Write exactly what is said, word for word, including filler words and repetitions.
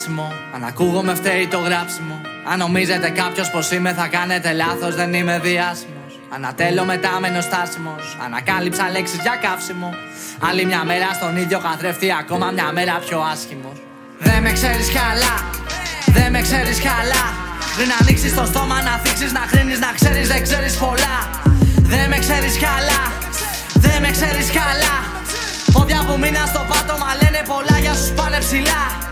Αν ακούγομαι φταίει το γράψιμο. Αν νομίζετε κάποιος πως είμαι θα κάνετε λάθος, δεν είμαι διάσημος. Ανατέλω μετά μένω στάσιμος. Ανακάλυψα λέξεις για καύσιμο. Άλλη μια μέρα στον ίδιο καθρέφτη, ακόμα μια μέρα πιο άσχημος. Δεν με ξέρεις καλά, δεν με ξέρεις καλά. Πριν ανοίξεις το στόμα να θίξεις, να κρίνεις, να ξέρεις δεν ξέρεις πολλά. Δεν με ξέρεις καλά, δεν με ξέρεις καλά. Πόδια που μείναν στο πάτωμα λένε πολλά για όσους πάνε ψηλά.